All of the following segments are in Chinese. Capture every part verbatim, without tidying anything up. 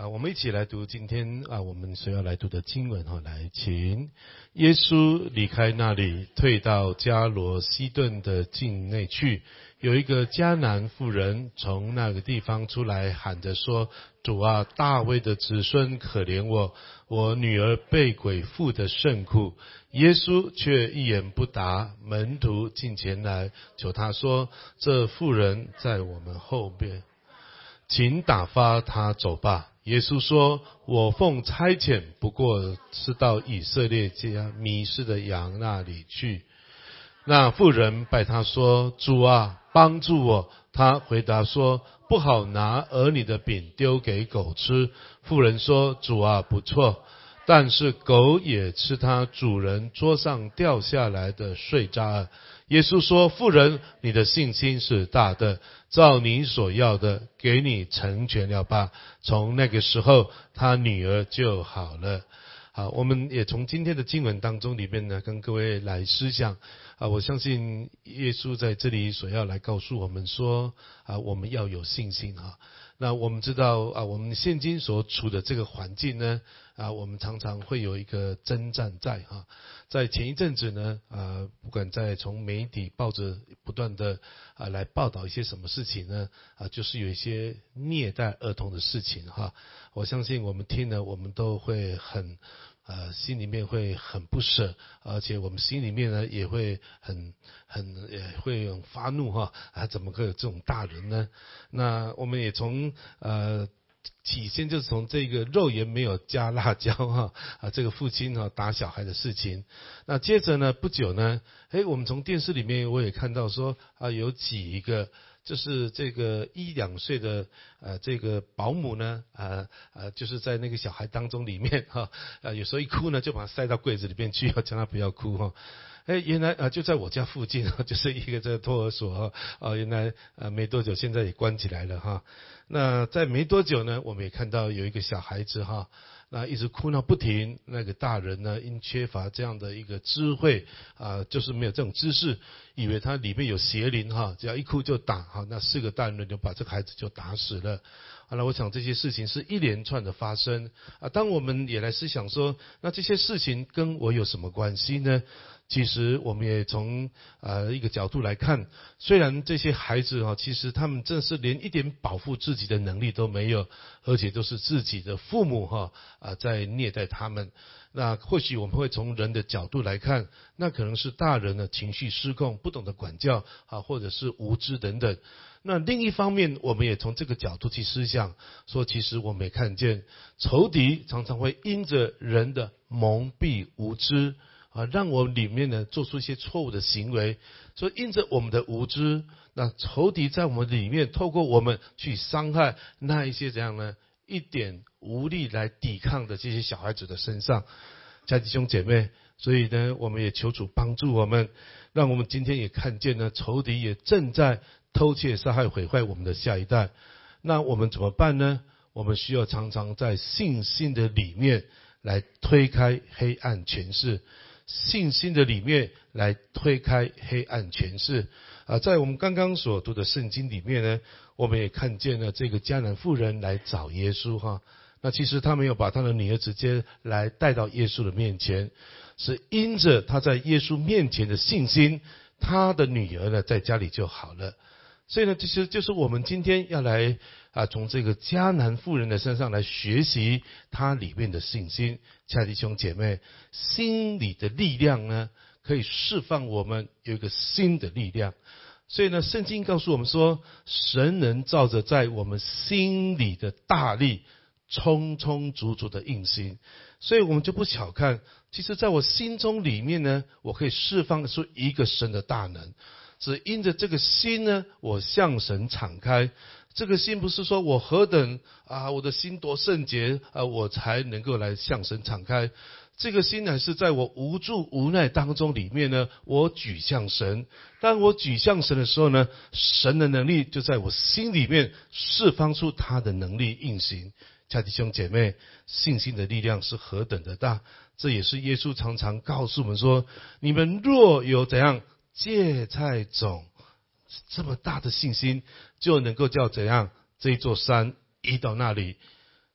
啊，我们一起来读今天啊，我们所要来读的经文哈，来，请。耶稣离开那里，退到加罗西顿的境内去。有一个迦南妇人从那个地方出来，喊着说：“主啊，大卫的子孙，可怜我，我女儿被鬼附得甚苦。”耶稣却一言不答。门徒进前来求他说：“这妇人在我们后边，请打发他走吧。”耶稣说：“我奉差遣，不过是到以色列家迷失的羊那里去。”那妇人拜他说：“主啊，帮助我。”他回答说：“不好拿儿女的饼丢给狗吃。”妇人说：“主啊，不错，但是狗也吃它主人桌上掉下来的碎渣。”耶稣说：“妇人，你的信心是大的，照你所要的，给你成全了吧。”从那个时候，他女儿就好了。好，我们也从今天的经文当中里面呢，跟各位来思想啊，我相信耶稣在这里所要来告诉我们说啊，我们要有信心啊。那我们知道啊，我们现今所处的这个环境呢，啊，我们常常会有一个征战在哈。在前一阵子呢，啊，不管在从媒体、报纸不断的啊来报道一些什么事情呢，啊，就是有一些虐待儿童的事情哈。我相信我们听了，我们都会很。呃，心里面会很不舍，而且我们心里面呢也会很很也会很发怒哈啊，怎么会有这种大人呢？那我们也从呃起先就是从这个肉盐没有加辣椒哈啊，这个父亲哈打小孩的事情。那接着呢，不久呢，诶，我们从电视里面我也看到说啊，有几个。就是这个一两岁的呃这个保姆呢，呃呃就是在那个小孩当中里面哈，呃有时候一哭呢就把他塞到柜子里面去，要叫他不要哭哈。哎，原来啊就在我家附近啊，就是一个这个托儿所哈，啊原来呃没多久现在也关起来了哈。那在没多久呢，我们也看到有一个小孩子哈。那一直哭闹不停，那个大人呢，因缺乏这样的一个智慧啊，就是没有这种知识，以为他里面有邪灵哈，只要一哭就打哈，那四个大人就把这个孩子就打死了。好了，我想这些事情是一连串的发生啊。当我们也来思想说，那这些事情跟我有什么关系呢？其实我们也从呃一个角度来看，虽然这些孩子哈，其实他们真是连一点保护自己的能力都没有，而且都是自己的父母哈啊在虐待他们。那或许我们会从人的角度来看，那可能是大人的情绪失控，不懂得管教啊，或者是无知等等。那另一方面，我们也从这个角度去思想，说其实我们也看见仇敌常常会因着人的蒙蔽无知。啊，让我里面呢做出一些错误的行为，所以因着我们的无知，那仇敌在我们里面透过我们去伤害那一些怎样呢？一点无力来抵抗的这些小孩子的身上，家弟兄姐妹，所以呢，我们也求主帮助我们，让我们今天也看见呢，仇敌也正在偷窃、杀害、毁坏我们的下一代。那我们怎么办呢？我们需要常常在信心的里面来推开黑暗权势。信心的里面来推开黑暗权势啊，在我们刚刚所读的圣经里面呢，我们也看见了这个迦南妇人来找耶稣哈。那其实他没有把他的女儿直接来带到耶稣的面前，是因着他在耶稣面前的信心，他的女儿呢在家里就好了。所以呢，其实就是我们今天要来啊，从这个迦南妇人的身上来学习她里面的信心。亲爱的弟兄姐妹，心里的力量呢，可以释放我们有一个新的力量。所以呢，圣经告诉我们说，神能照着在我们心里的大力，充充足足的运行。所以我们就不小看，其实在我心中里面呢，我可以释放出一个神的大能。只因着这个心呢，我向神敞开。这个心不是说我何等啊，我的心多圣洁啊，我才能够来向神敞开。这个心乃是在我无助无奈当中里面呢，我举向神。当我举向神的时候呢，神的能力就在我心里面释放出他的能力运行。亲爱的弟兄姐妹，信心的力量是何等的大，这也是耶稣常常告诉我们说，你们若有怎样芥菜种这么大的信心，就能够叫怎样这一座山移到那里。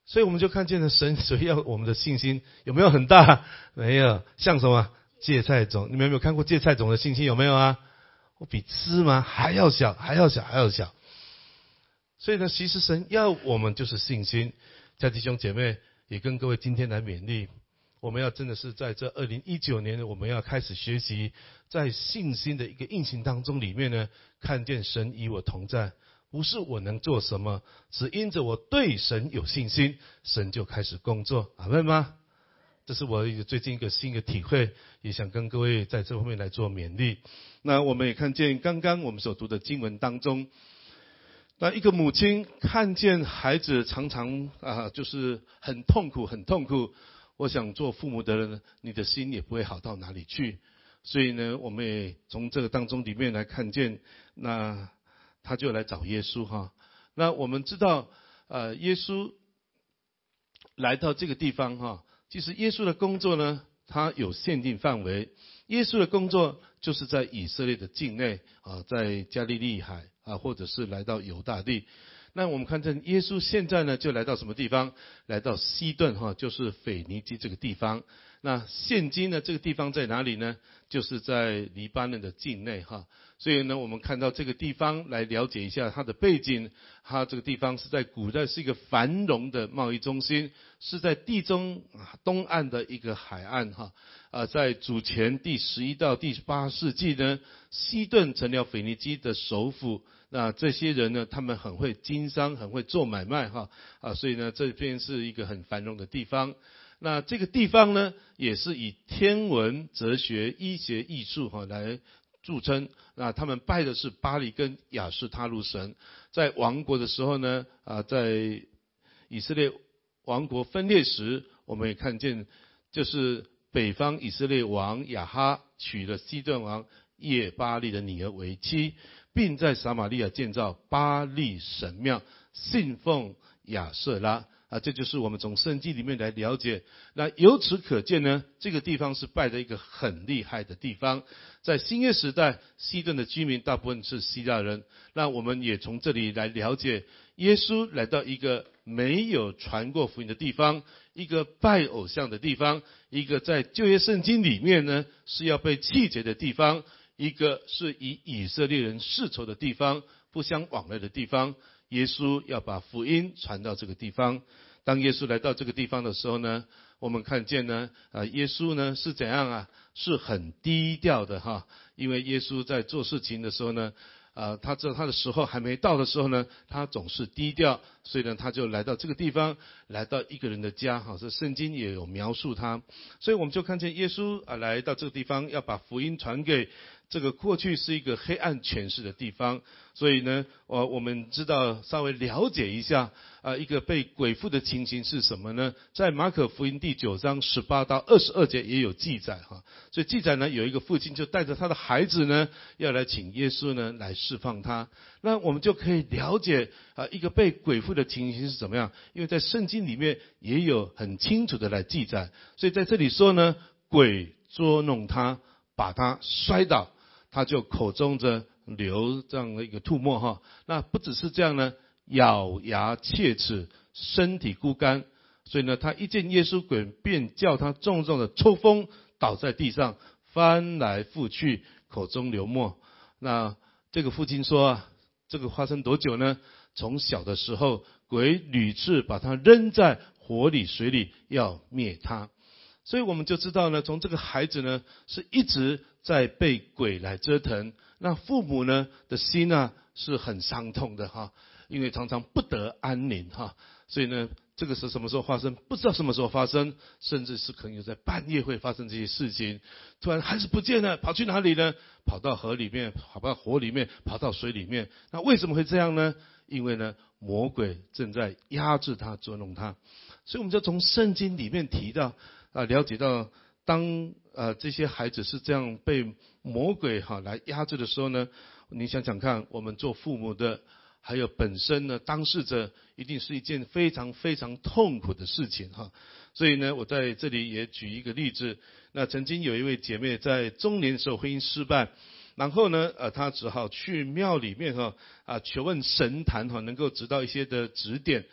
所以我们就看见了神所要我们的信心有没有很大？没有，像什么芥菜种？你们有没有看过芥菜种的信心？有没有啊？我比芝麻还要小，还要小，还要小。所以呢，其实神要我们就是信心。家弟兄姐妹，也跟各位今天来勉励，我们要真的是在这二零一九年，我们要开始学习，在信心的一个运行当中里面呢，看见神与我同在。不是我能做什么，只因着我对神有信心，神就开始工作。阿们吗？这是我最近一个新的体会，也想跟各位在这方面来做勉励。那我们也看见刚刚我们所读的经文当中，那一个母亲看见孩子常常啊，就是很痛苦，很痛苦。我想做父母的人，你的心也不会好到哪里去。所以呢，我们也从这个当中里面来看见，那他就来找耶稣哈。那我们知道，呃，耶稣来到这个地方哈，其实耶稣的工作呢，他有限定范围。耶稣的工作就是在以色列的境内啊，在加利利海啊，或者是来到犹大地。那我们看见耶稣现在呢，就来到什么地方？来到西顿哈，就是腓尼基这个地方。那现今呢，这个地方在哪里呢？就是在黎巴嫩的境内哈。所以呢，我们看到这个地方来了解一下它的背景。它这个地方是在古代是一个繁荣的贸易中心，是在地中东岸的一个海岸哈。啊，在主前第十一到第八世纪呢，西顿成了腓尼基的首府。那这些人呢，他们很会经商，很会做买卖哈。啊，所以呢，这边是一个很繁荣的地方。那这个地方呢，也是以天文、哲学、医学、艺术哈来著称。那他们拜的是巴力跟亚斯他路神。在亡国的时候呢，啊，在以色列王国分裂时，我们也看见，就是北方以色列王亚哈娶了西顿王耶巴力的女儿为妻，并在撒玛利亚建造巴力神庙，信奉亚舍拉。啊，这就是我们从圣经里面来了解。那由此可见呢，这个地方是拜的一个很厉害的地方。在新约时代，西顿的居民大部分是希腊人。那我们也从这里来了解，耶稣来到一个没有传过福音的地方，一个拜偶像的地方，一个在旧约圣经里面呢是要被弃绝的地方，一个是以以色列人世仇的地方，不相往来的地方。耶稣要把福音传到这个地方。当耶稣来到这个地方的时候呢，我们看见呢，啊，耶稣呢是怎样啊？是很低调的哈。因为耶稣在做事情的时候呢，啊，他知道他的时候还没到的时候呢，他总是低调，所以呢，他就来到这个地方，来到一个人的家哈。这圣经也有描述他，所以我们就看见耶稣啊来到这个地方，要把福音传给这个过去是一个黑暗权势的地方。所以呢，我我们知道稍微了解一下啊，一个被鬼附的情形是什么呢？在马可福音第九章十八到二十二节也有记载哈。所以记载呢，有一个父亲就带着他的孩子呢，要来请耶稣呢来释放他。那我们就可以了解啊，一个被鬼附的情形是怎么样？因为在圣经里面也有很清楚的来记载。所以在这里说呢，鬼捉弄他，把他摔倒，他就口中着流这样的一个吐沫哈。那不只是这样呢，咬牙切齿，身体枯干。所以呢，他一见耶稣，鬼便叫他重重的抽风，倒在地上，翻来覆去，口中流沫。那这个父亲说啊，这个发生多久呢？从小的时候，鬼屡次把他扔在火里水里，要灭他。所以我们就知道呢，从这个孩子呢，是一直在被鬼来折腾。那父母呢的心呢是很伤痛的哈，因为常常不得安宁哈。所以呢，这个是什么时候发生？不知道什么时候发生，甚至是可能有在半夜会发生这些事情。突然孩子不见了，跑去哪里呢？跑到河里面，跑到火里面，跑到水里面。那为什么会这样呢？因为呢，魔鬼正在压制他，捉弄他。所以我们就从圣经里面提到啊，了解到当呃这些孩子是这样被魔鬼哈来压制的时候呢，你想想看，我们做父母的，还有本身呢当事者，一定是一件非常非常痛苦的事情哈。所以呢，我在这里也举一个例子。那曾经有一位姐妹在中年的时候婚姻失败，然后呢，呃，她只好去庙里面哈啊求问神坛哈，能够指到一些的指点。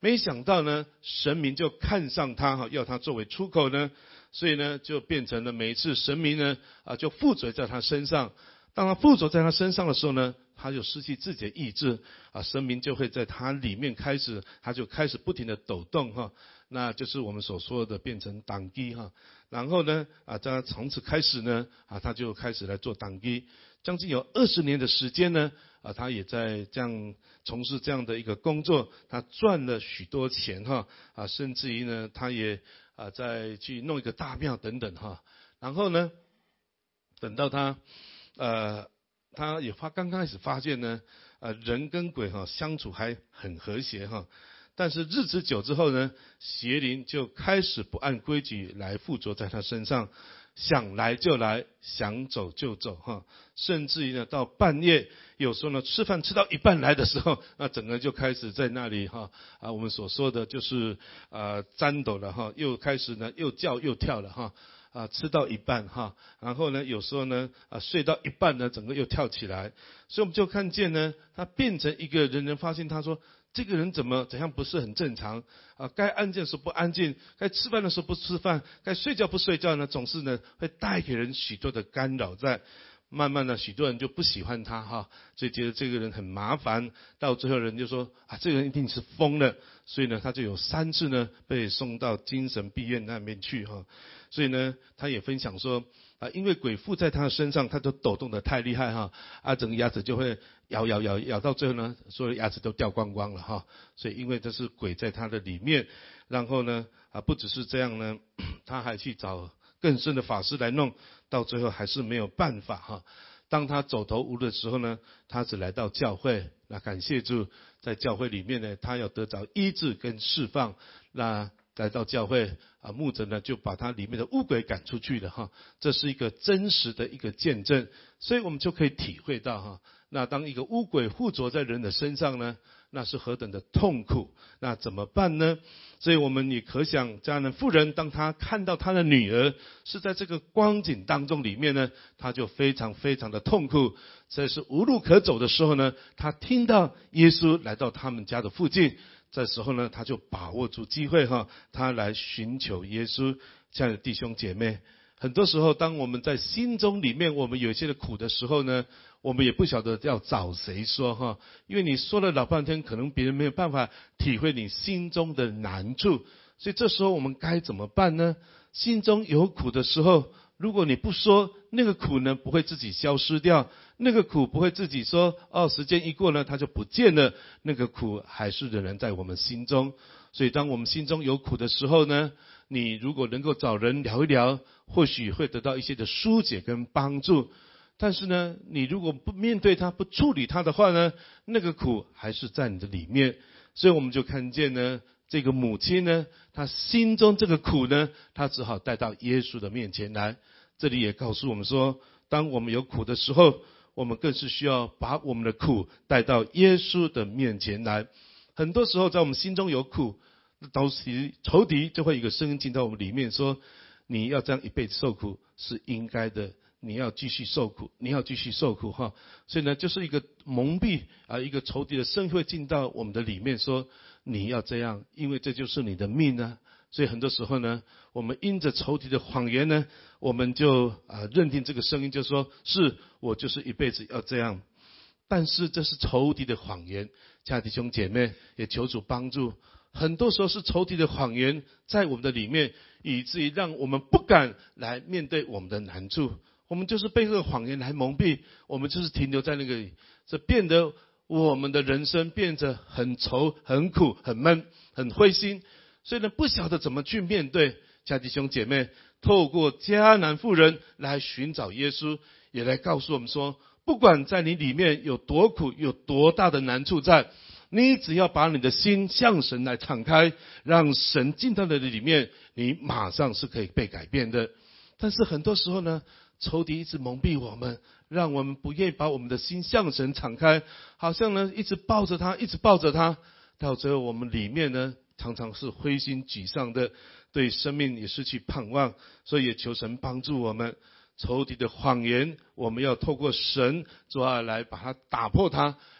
没想到呢，神明就看上他哈，要他作为出口呢，所以呢，就变成了每一次神明呢啊，就附着在他身上。当他附着在他身上的时候呢，他就失去自己的意志啊，神明就会在他里面开始，他就开始不停的抖动哈，那就是我们所说的变成党基哈。然后呢啊，在从此开始呢啊，他就开始来做党基，将近有二十年的时间呢啊，他也在这样从事这样的一个工作，他赚了许多钱哈啊，甚至于呢，他也啊再去弄一个大庙等等哈。然后呢，等到他呃，他也发刚开始发现呢，呃，人跟鬼哈相处还很和谐哈，但是日子久之后呢，邪灵就开始不按规矩来附着在他身上，想来就来，想走就走哈，甚至于呢，到半夜有时候呢，吃饭吃到一半来的时候，那整个就开始在那里哈啊，我们所说的就是呃颤抖了哈，又开始呢又叫又跳了哈。啊，吃到一半哈，然后呢，有时候呢，啊，睡到一半呢，整个又跳起来，所以我们就看见呢，他变成一个人人发现他说，这个人怎么怎样不是很正常啊？该安静的时候不安静，该吃饭的时候不吃饭，该睡觉不睡觉呢，总是呢会带给人许多的干扰在。慢慢的，许多人就不喜欢他哈，所以觉得这个人很麻烦。到最后，人就说啊，这个人一定是疯了。所以呢，他就有三次呢被送到精神病院那边去哈。所以呢，他也分享说啊，因为鬼附在他的身上，他就抖动得太厉害哈，啊，整个牙齿就会咬咬咬咬到最后呢，所有牙齿都掉光光了哈。所以因为这是鬼在他的里面，然后呢啊，不只是这样呢，他还去找更深的法师来弄。到最后还是没有办法哈。当他走投无路的时候呢，他只来到教会。那感谢主，在教会里面呢，他要得着医治跟释放。那来到教会啊，牧者呢就把他里面的污鬼赶出去了哈。这是一个真实的一个见证，所以我们就可以体会到哈。那当一个污鬼附着在人的身上呢，那是何等的痛苦。那怎么办呢？所以我们也可想，迦南妇人当她看到她的女儿是在这个光景当中里面呢，她就非常非常的痛苦。这是无路可走的时候呢，她听到耶稣来到他们家的附近，这时候呢，她就把握住机会哈，她来寻求耶稣。亲爱的弟兄姐妹，很多时候当我们在心中里面我们有一些的苦的时候呢，我们也不晓得要找谁说哈，因为你说了老半天，可能别人没有办法体会你心中的难处，所以这时候我们该怎么办呢？心中有苦的时候，如果你不说，那个苦呢不会自己消失掉，那个苦不会自己说哦，时间一过呢它就不见了，那个苦还是仍然在我们心中。所以当我们心中有苦的时候呢，你如果能够找人聊一聊，或许会得到一些的疏解跟帮助。但是呢，你如果不面对它，不处理它的话呢，那个苦还是在你的里面。所以我们就看见呢，这个母亲呢，她心中这个苦呢，她只好带到耶稣的面前来。这里也告诉我们说，当我们有苦的时候，我们更是需要把我们的苦带到耶稣的面前来。很多时候在我们心中有苦，到时仇敌就会有一个声音进到我们里面说，你要这样一辈子受苦是应该的，你要继续受苦，你要继续受苦哈。所以呢，就是一个蒙蔽啊，一个仇敌的声音会进到我们的里面说，你要这样，因为这就是你的命啊。所以很多时候呢，我们因着仇敌的谎言呢，我们就啊认定这个声音就说，是我就是一辈子要这样。但是这是仇敌的谎言，亲爱的弟兄姐妹，也求主帮助。很多时候是仇敌的谎言在我们的里面，以至于让我们不敢来面对我们的难处。我们就是被这个谎言来蒙蔽，我们就是停留在那个里，这变得我们的人生变得很愁、很苦、很闷、很灰心。所以呢，不晓得怎么去面对。亲爱的弟兄姐妹，透过迦南妇人来寻找耶稣，也来告诉我们说，不管在你里面有多苦，有多大的难处在，你只要把你的心向神来敞开，让神进到你的里面，你马上是可以被改变的。但是很多时候呢，仇敌一直蒙蔽我们，让我们不愿意把我们的心向神敞开，好像呢一直抱着他，一直抱着他，到最后我们里面呢常常是灰心沮丧的，对生命也失去盼望。所以也求神帮助我们，仇敌的谎言我们要透过神主要来把它打破它，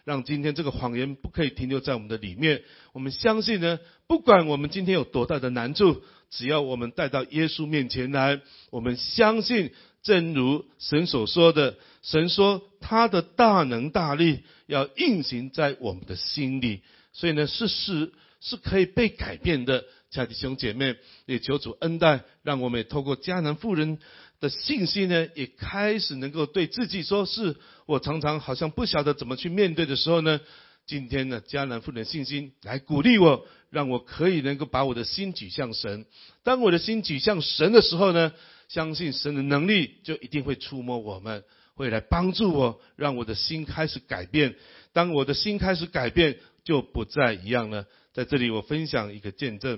让今天这个谎言不可以停留在我们的里面。我们相信呢，不管我们今天有多大的难处，只要我们带到耶稣面前来，我们相信，正如神所说的，神说他的大能大力要运行在我们的心里，所以呢，是是是可以被改变的。亲爱的弟兄姐妹，也求主恩待，让我们也透过迦南妇人的信息呢，也开始能够对自己说，是我常常好像不晓得怎么去面对的时候呢，今天呢，迦南妇人的信心来鼓励我，让我可以能够把我的心举向神。当我的心举向神的时候呢，相信神的能力就一定会触摸我们，会来帮助我，让我的心开始改变。当我的心开始改变，就不再一样了。在这里我分享一个见证。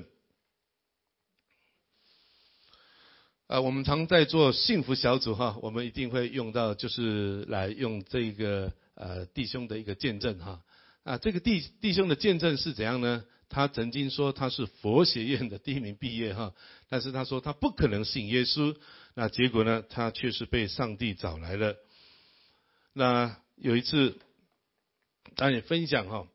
呃，我们常在做幸福小组哈，我们一定会用到，就是来用这个呃弟兄的一个见证哈。啊，这个弟弟兄的见证是怎样呢？他曾经说他是佛学院的第一名毕业哈，但是他说他不可能信耶稣，那结果呢，他却是被上帝找来了。那有一次，他也分享哈。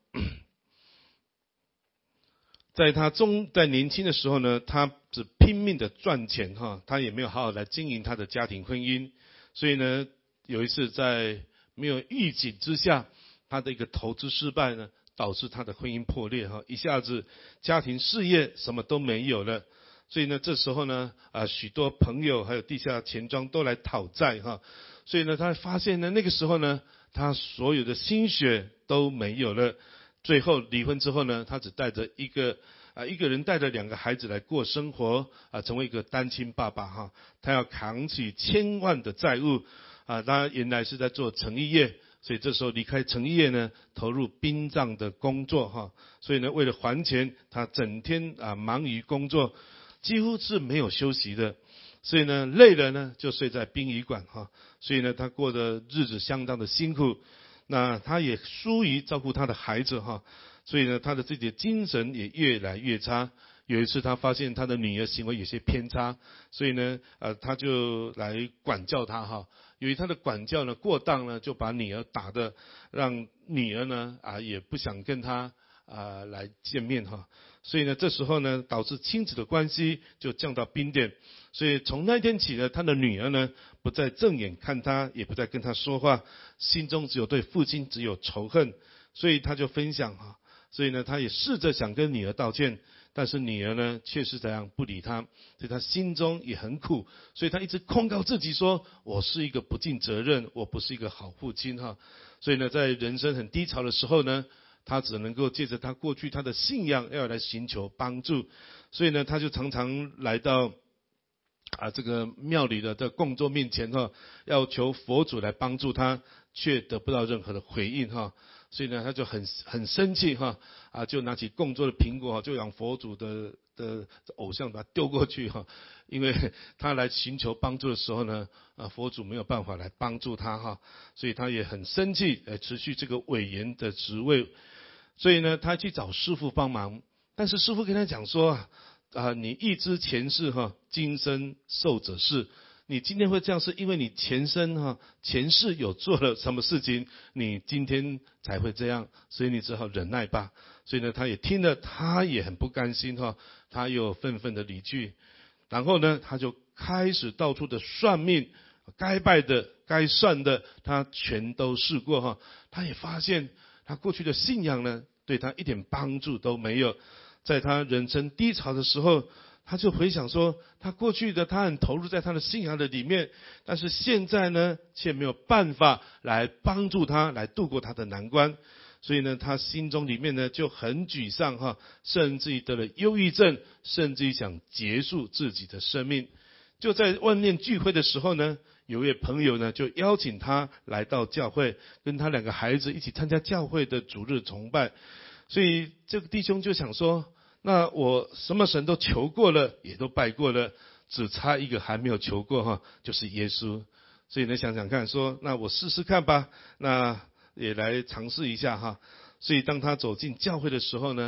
在他中在年轻的时候呢，他只拼命的赚钱哈，他也没有好好来经营他的家庭婚姻，所以呢，有一次在没有预警之下，他的一个投资失败呢，导致他的婚姻破裂哈，一下子家庭事业什么都没有了，所以呢，这时候呢，啊许多朋友还有地下钱庄都来讨债哈，所以呢，他发现呢，那个时候呢，他所有的心血都没有了。最后离婚之后呢，他只带着一个啊一个人带着两个孩子来过生活啊，成为一个单亲爸爸哈。他要扛起千万的债务啊，他原来是在做成衣业，所以这时候离开成衣业呢，投入殡葬的工作哈。所以呢，为了还钱，他整天啊忙于工作，几乎是没有休息的。所以呢，累了呢就睡在殡仪馆哈。所以呢，他过的日子相当的辛苦。那他也疏于照顾他的孩子哈，所以呢，他的自己的精神也越来越差。有一次，他发现他的女儿行为有些偏差，所以呢，呃，他就来管教他哈。由于他的管教呢过当呢，就把女儿打的，让女儿呢啊也不想跟他啊来见面哈。所以呢，这时候呢，导致亲子的关系就降到冰点。所以从那天起呢，他的女儿呢不再正眼看他，也不再跟他说话，心中只有对父亲只有仇恨。所以他就分享哈，所以呢，他也试着想跟女儿道歉，但是女儿呢却是这样不理他，所以他心中也很苦。所以他一直控告自己说，我是一个不尽责任，我不是一个好父亲哈。所以呢，在人生很低潮的时候呢，他只能够借着他过去他的信仰要来寻求帮助。所以呢，他就常常来到啊，这个庙里的的供桌面前哈，要求佛祖来帮助他，却得不到任何的回应哈，所以呢，他就很很生气哈，啊，就拿起供桌的苹果，就让佛祖的的偶像把它丢过去哈，因为他来寻求帮助的时候呢，啊，佛祖没有办法来帮助他哈，所以他也很生气，呃，持续这个委员的职位，所以呢，他去找师父帮忙，但是师父跟他讲说啊。啊，你预知前世哈，今生受者是。你今天会这样，是因为你前生哈，前世有做了什么事情，你今天才会这样，所以你只好忍耐吧。所以呢，他也听了，他也很不甘心哈，他又愤愤的离去。然后呢，他就开始到处的算命，该拜的、该算的，他全都试过哈。他也发现，他过去的信仰呢，对他一点帮助都没有。在他人生低潮的时候，他就回想说，他过去的他很投入在他的信仰的里面，但是现在呢，却没有办法来帮助他来度过他的难关，所以呢，他心中里面呢就很沮丧哈，甚至于得了忧郁症，甚至于想结束自己的生命。就在外面聚会的时候呢，有一位朋友呢就邀请他来到教会，跟他两个孩子一起参加教会的主日崇拜。所以这个弟兄就想说，那我什么神都求过了，也都拜过了，只差一个还没有求过哈，就是耶稣。所以呢，想想看说，那我试试看吧，那也来尝试一下哈。所以当他走进教会的时候呢，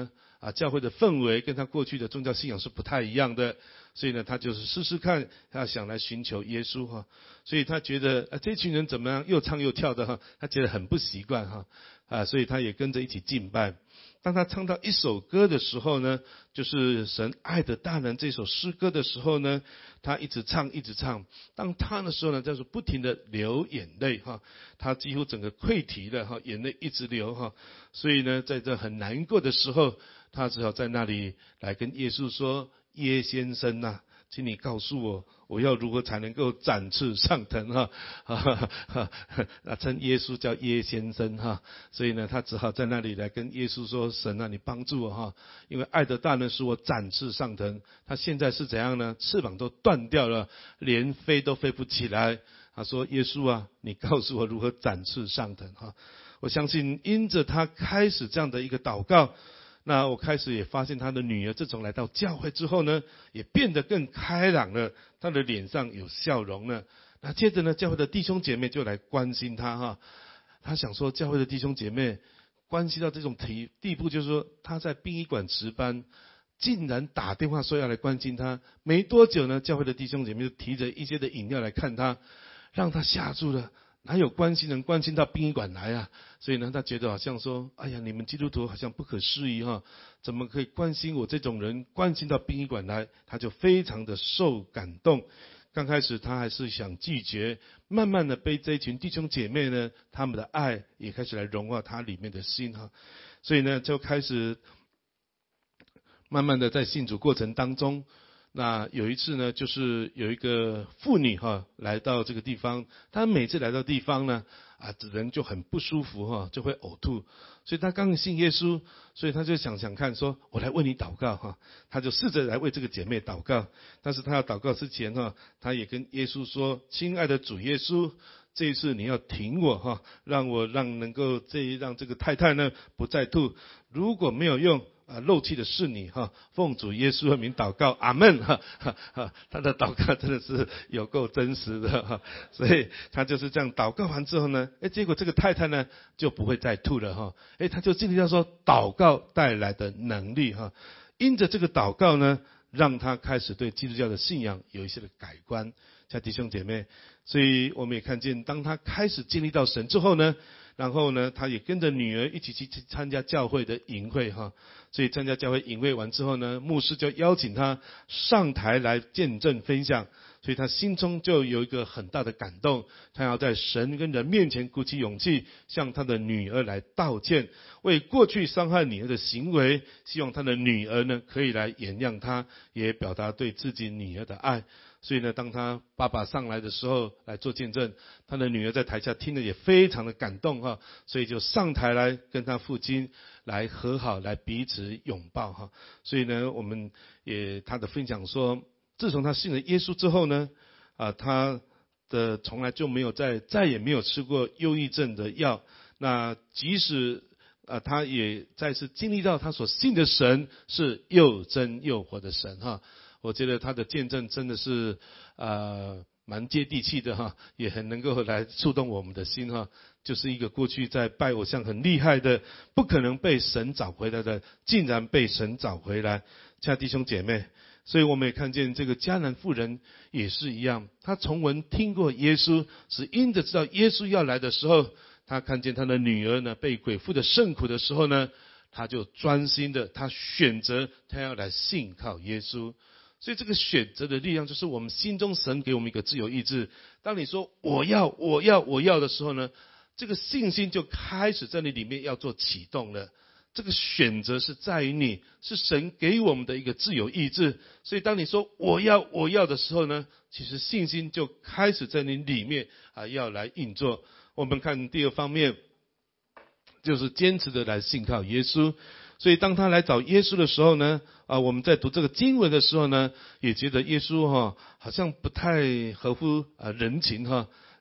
啊，教会的氛围跟他过去的宗教信仰是不太一样的，所以呢，他就是试试看，他想来寻求耶稣哈。所以他觉得啊，这群人怎么样又唱又跳的哈，他觉得很不习惯哈啊，所以他也跟着一起敬拜。当他唱到一首歌的时候呢，就是神爱的大能这首诗歌的时候呢，他一直唱一直唱。当他的时候呢，就是不停的流眼泪哈，他几乎整个溃堤了哈，眼泪一直流哈。所以呢，在这很难过的时候，他只好在那里来跟耶稣说：“耶先生呐、啊，请你告诉我，我要如何才能够展翅上腾哈？”哈哈哈，那称耶稣叫耶先生哈，所以呢，他只好在那里来跟耶稣说：“神啊，你帮助我哈，因为爱的大能使我展翅上腾。他现在是怎样呢？翅膀都断掉了，连飞都飞不起来。”他说：“耶稣啊，你告诉我如何展翅上腾哈？”我相信因着他开始这样的一个祷告，那我开始也发现他的女儿自从来到教会之后呢，也变得更开朗了，他的脸上有笑容了。那接着呢，教会的弟兄姐妹就来关心他哈。他想说，教会的弟兄姐妹关系到这种地地步，就是说他在殡仪馆值班，竟然打电话说要来关心他。没多久呢，教会的弟兄姐妹就提着一些的饮料来看他，让他吓住了。哪有关心人关心到殡仪馆来啊？所以呢，他觉得好像说，哎呀，你们基督徒好像不可思议哈，怎么可以关心我这种人，关心到殡仪馆来？他就非常的受感动。刚开始他还是想拒绝，慢慢的被这一群弟兄姐妹呢，他们的爱也开始来融化他里面的心哈。所以呢，就开始慢慢的在信主过程当中。那有一次呢，就是有一个妇女哈来到这个地方，她每次来到地方呢，啊，人就很不舒服哈，就会呕吐，所以她刚信耶稣，所以她就想想看说，我来为你祷告哈，她就试着来为这个姐妹祷告，但是她要祷告之前哈，她也跟耶稣说：“亲爱的主耶稣，这一次你要挺我哈，让我让能够这让这个太太呢不再吐，如果没有用。”啊，漏气的是你哈，奉主耶稣的名祷告，阿门哈哈哈。他的祷告真的是有够真实的哈，所以他就是这样祷告完之后呢，哎，结果这个太太呢就不会再吐了哈，哎，他就经历到说祷告带来的能力哈，因着这个祷告呢，让他开始对基督教的信仰有一些的改观，亲爱的弟兄姐妹，所以我们也看见，当他开始经历到神之后呢。然后呢，他也跟着女儿一起去参加教会的营会哈，所以参加教会营会完之后呢，牧师就邀请他上台来见证分享，所以他心中就有一个很大的感动，他要在神跟人面前鼓起勇气，向他的女儿来道歉，为过去伤害女儿的行为，希望他的女儿呢可以来原谅他，也表达对自己女儿的爱。所以呢，当他爸爸上来的时候来做见证，他的女儿在台下听了也非常的感动哈，所以就上台来跟他父亲来和好，来彼此拥抱哈。所以呢，我们也他的分享说，自从他信了耶稣之后呢，啊，他的从来就没有再再也没有吃过忧郁症的药。那即使啊，他也再次经历到他所信的神是又真又活的神哈。我觉得他的见证真的是呃蛮接地气的哈，也很能够来触动我们的心哈。就是一个过去在拜偶像很厉害的，不可能被神找回来的，竟然被神找回来。亲爱的弟兄姐妹，所以我们也看见这个迦南妇人也是一样，她从闻听过耶稣，是因着知道耶稣要来的时候，她看见她的女儿呢被鬼附的甚苦的时候呢，她就专心的，她选择她要来信靠耶稣。所以这个选择的力量，就是我们心中神给我们一个自由意志。当你说我要我要我要的时候呢，这个信心就开始在你里面要做启动了。这个选择是在于你，是神给我们的一个自由意志。所以当你说我要我要的时候呢，其实信心就开始在你里面啊要来运作。我们看第二方面，就是坚持的来信靠耶稣。所以当他来找耶稣的时候呢，啊，我们在读这个经文的时候呢，也觉得耶稣哈好像不太合乎啊人情哈。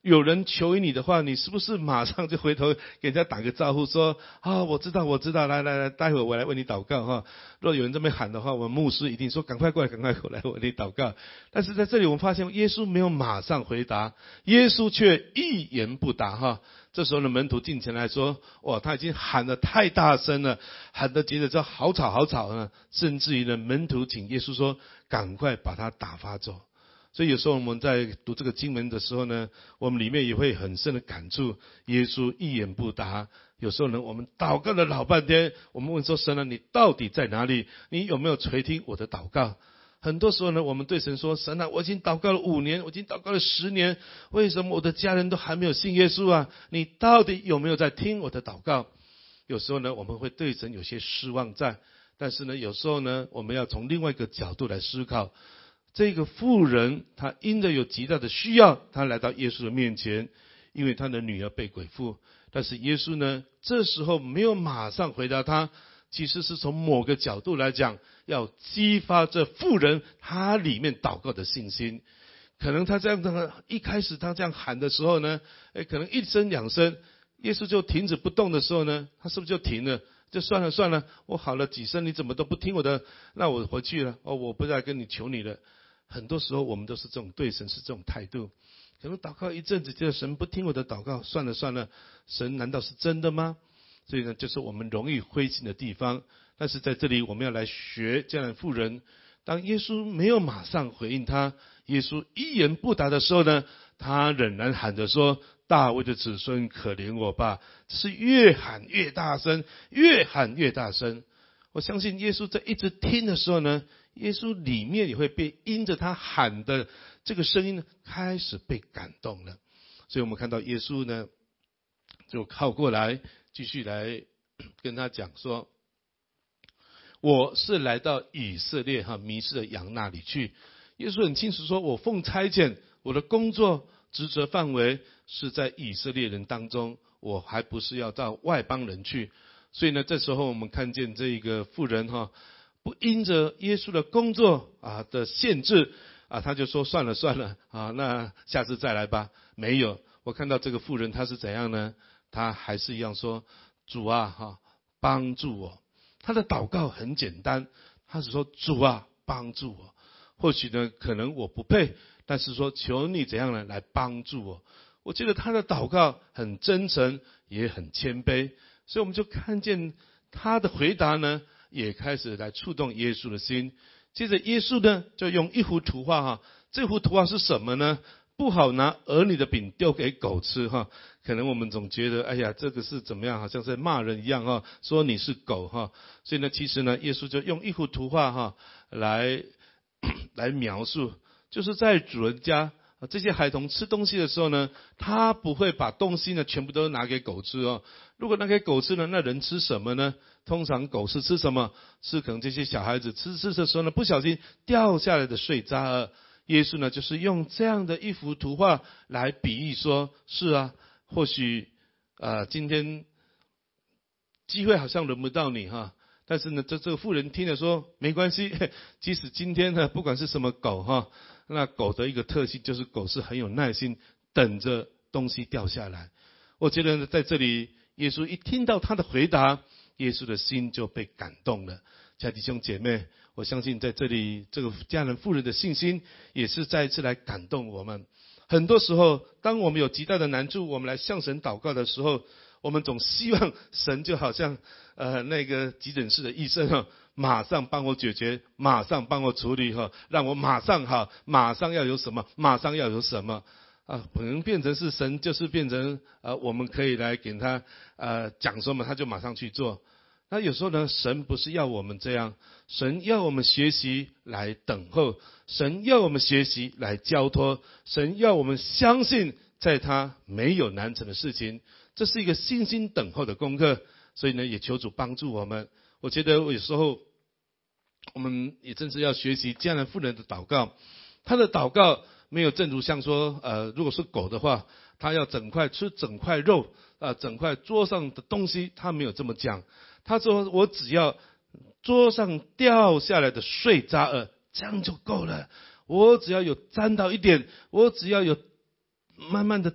有人求于你的话，你是不是马上就回头给人家打个招呼说啊，我知道我知道，来来来，待会我来为你祷告哈。若有人这么喊的话，我们牧师一定说赶快过来，赶快过来为你祷告。但是在这里我们发现耶稣没有马上回答，耶稣却一言不答哈。这时候呢，门徒进前来说，哇，他已经喊得太大声了，喊得觉得这好吵好吵呢，甚至于呢，门徒请耶稣说赶快把他打发走。所以有时候我们在读这个经文的时候呢，我们里面也会很深的感触，耶稣一言不答。有时候呢，我们祷告了老半天，我们问说，神啊，你到底在哪里？你有没有垂听我的祷告？很多时候呢，我们对神说，神啊，我已经祷告了五年，我已经祷告了十年，为什么我的家人都还没有信耶稣啊？你到底有没有在听我的祷告？有时候呢，我们会对神有些失望在，但是呢，有时候呢，我们要从另外一个角度来思考。这个妇人，她因着有极大的需要，她来到耶稣的面前，因为她的女儿被鬼附。但是耶稣呢，这时候没有马上回答她，其实是从某个角度来讲，要激发这妇人她里面祷告的信心。可能她这样的一开始她这样喊的时候呢，哎，可能一声两声，耶稣就停止不动的时候呢，她是不是就停了？就算了算了，我好了几声，你怎么都不听我的？那我回去了，哦，我不再跟你求你了。很多时候我们都是这种对神是这种态度，可能祷告一阵子，觉得神不听我的祷告，算了算了，神难道是真的吗？所以呢，就是我们容易灰心的地方。但是在这里我们要来学这样的妇人，当耶稣没有马上回应他，耶稣一言不答的时候呢，他仍然喊着说，大卫的子孙可怜我吧，是越喊越大声，越喊越大声。我相信耶稣在一直听的时候呢，耶稣里面也会被因着他喊的这个声音呢，开始被感动了。所以我们看到耶稣呢，就靠过来继续来跟他讲说，我是来到以色列哈迷失的羊那里去。耶稣很清楚说，我奉差遣，我的工作职责范围是在以色列人当中，我还不是要到外邦人去。所以呢，这时候我们看见这个妇人哈，不因着耶稣的工作啊的限制啊，他就说算了算了啊，那下次再来吧。没有，我看到这个妇人她是怎样呢？她还是一样说，主啊哈，帮助我。她的祷告很简单，她只说主啊帮助我。或许呢，可能我不配，但是说求你怎样呢来帮助我。我觉得她的祷告很真诚，也很谦卑。所以我们就看见他的回答呢，也开始来触动耶稣的心。接着耶稣呢，就用一幅图画哈，这幅图画是什么呢？不好拿儿女的饼丢给狗吃哈。可能我们总觉得，哎呀，这个是怎么样，好像是骂人一样哈，说你是狗哈。所以呢，其实呢，耶稣就用一幅图画哈，来来描述，就是在主人家。这些孩童吃东西的时候呢，他不会把东西呢全部都拿给狗吃哦。如果拿给狗吃呢，那人吃什么呢？通常狗是吃什么？是可能这些小孩子吃吃的时候呢，不小心掉下来的碎渣儿。耶稣呢，就是用这样的一幅图画来比喻说，是啊，或许啊、呃，今天机会好像轮不到你哈。但是呢，这这个妇人听了说，没关系，即使今天呢，不管是什么狗哈。那狗的一个特性就是狗是很有耐心，等着东西掉下来。我觉得呢，在这里耶稣一听到他的回答，耶稣的心就被感动了。亲爱的弟兄姐妹，我相信在这里这个家人妇人的信心也是再一次来感动我们。很多时候当我们有极大的难处，我们来向神祷告的时候，我们总希望神就好像呃那个急诊室的医生哈，马上帮我解决，马上帮我处理哈，让我马上好，马上要有什么，马上要有什么啊，可能变成是神就是变成呃我们可以来给他呃讲什么，他就马上去做。那有时候呢，神不是要我们这样，神要我们学习来等候，神要我们学习来交托，神要我们相信在他没有难成的事情，这是一个信心等候的功课。所以呢，也求主帮助我们。我觉得有时候我们也真是要学习迦南妇人的祷告。她的祷告没有正如像说呃，如果是狗的话，她要整块吃整块肉啊、呃，整块桌上的东西，她没有这么讲。她说我只要桌上掉下来的碎渣儿，这样就够了。我只要有沾到一点，我只要有慢慢的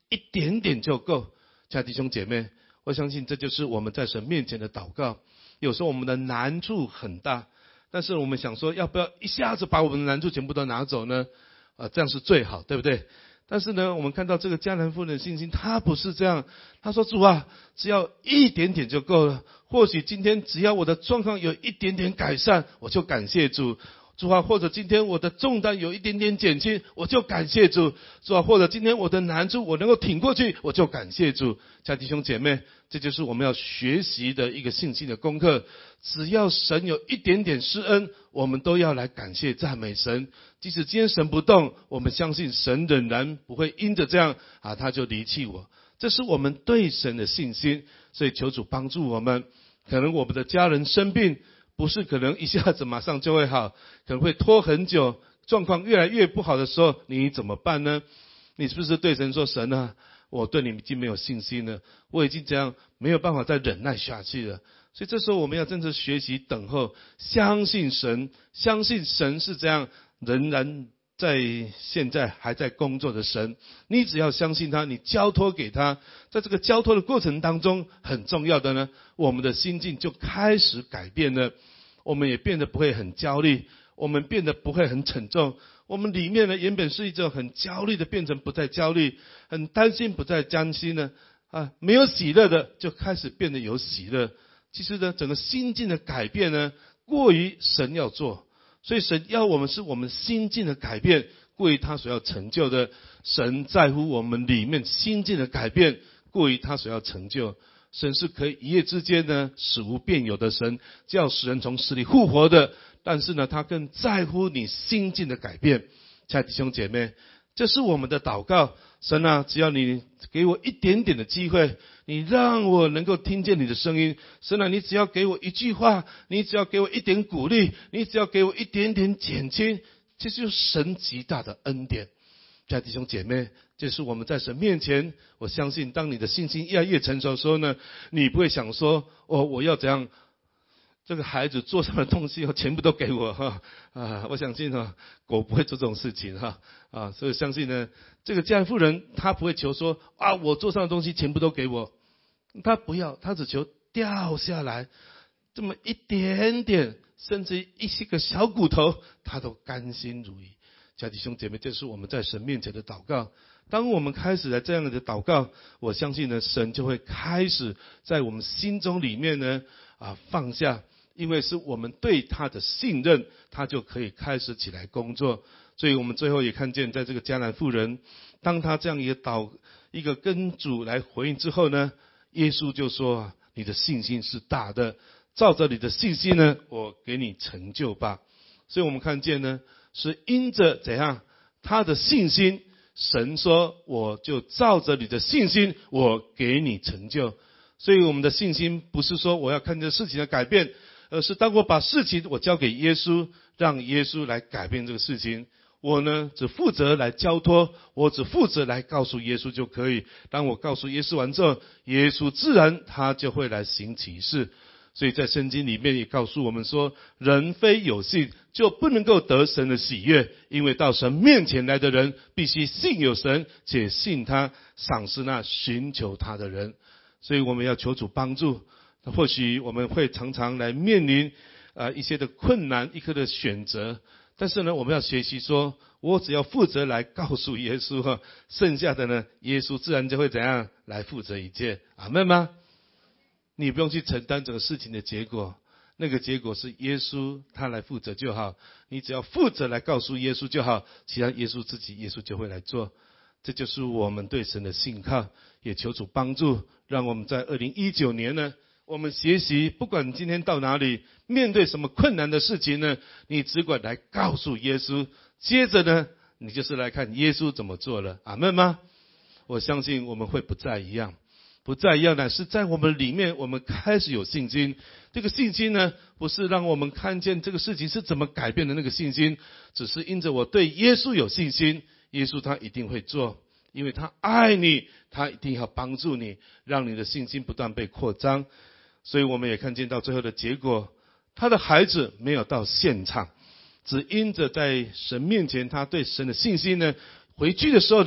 一点点就够。亲爱的弟兄姐妹，我相信这就是我们在神面前的祷告。有时候我们的难处很大，但是我们想说，要不要一下子把我们的难处全部都拿走呢？呃，这样是最好，对不对？但是呢，我们看到这个迦南妇人的信心，她不是这样。她说：“主啊，只要一点点就够了。或许今天只要我的状况有一点点改善，我就感谢主。主啊，或者今天我的重担有一点点减轻，我就感谢主。主啊，或者今天我的难处我能够挺过去，我就感谢主。”亲爱的弟兄姐妹，这就是我们要学习的一个信心的功课。只要神有一点点施恩，我们都要来感谢赞美神。即使今天神不动，我们相信神仍然不会因着这样啊，他就离弃我。这是我们对神的信心。所以求主帮助我们。可能我们的家人生病，不是可能一下子马上就会好，可能会拖很久，状况越来越不好的时候，你怎么办呢？你是不是对神说：“神啊，我对你已经没有信心了，我已经这样没有办法再忍耐下去了。”所以这时候我们要真正学习等候，相信神，相信神是这样仍然在现在还在工作的神。你只要相信他，你交托给他，在这个交托的过程当中，很重要的呢，我们的心境就开始改变了。我们也变得不会很焦虑，我们变得不会很沉重。我们里面呢，原本是一种很焦虑的，变成不再焦虑；很担心，不再担心呢。啊，没有喜乐的，就开始变得有喜乐。其实呢，整个心境的改变呢，过于神要做，所以神要我们是我们心境的改变，过于他所要成就的。神在乎我们里面心境的改变，过于他所要成就。神是可以一夜之间呢，使无变有的神，叫使人从死里复活的。但是呢，他更在乎你心境的改变。亲爱的弟兄姐妹，这是我们的祷告。神啊，只要你给我一点点的机会，你让我能够听见你的声音。神啊，你只要给我一句话，你只要给我一点鼓励，你只要给我一点点减轻，这就是神极大的恩典。亲爱的弟兄姐妹，这是我们在神面前，我相信当你的信心越来越成熟的时候呢，你不会想说：“哦，我要怎样，这个孩子做什么东西全部都给我哈啊！”我相信哈，狗不会做这种事情哈啊，所以相信呢，这个迦南妇人她不会求说：“啊，我做上的东西全部都给我。”她不要，她只求掉下来这么一点点，甚至一些个小骨头，她都甘心如饴。亲爱的弟兄姐妹，这是我们在神面前的祷告。当我们开始来这样的祷告，我相信呢，神就会开始在我们心中里面呢啊放下，因为是我们对他的信任，他就可以开始起来工作。所以我们最后也看见，在这个迦南妇人，当他这样一个祷一个跟主来回应之后呢，耶稣就说：“你的信心是大的，照着你的信心呢，我给你成就吧。”所以我们看见呢，是因着怎样他的信心，神说：“我就照着你的信心，我给你成就。”所以我们的信心不是说我要看见事情的改变，而是当我把事情我交给耶稣，让耶稣来改变这个事情。我呢，只负责来交托，我只负责来告诉耶稣就可以。当我告诉耶稣完之后，耶稣自然他就会来行其事。所以在圣经里面也告诉我们说，人非有信就不能够得神的喜悦，因为到神面前来的人必须信有神，且信他赏赐那寻求他的人。所以我们要求主帮助。或许我们会常常来面临呃一些的困难，一个的选择，但是呢，我们要学习说，我只要负责来告诉耶稣哈，剩下的呢，耶稣自然就会怎样来负责一切。阿们吗？你不用去承担这个事情的结果，那个结果是耶稣他来负责就好，你只要负责来告诉耶稣就好，其他耶稣自己耶稣就会来做。这就是我们对神的信靠，也求主帮助，让我们在二零一九年呢，我们学习，不管你今天到哪里，面对什么困难的事情呢，你只管来告诉耶稣，接着呢，你就是来看耶稣怎么做了。阿们吗？我相信我们会不再一样。不再一样呢，是在我们里面，我们开始有信心。这个信心呢，不是让我们看见这个事情是怎么改变的那个信心，只是因着我对耶稣有信心，耶稣他一定会做，因为他爱你，他一定要帮助你，让你的信心不断被扩张。所以我们也看见到最后的结果，他的孩子没有到现场，只因着在神面前他对神的信心呢，回去的时候呢，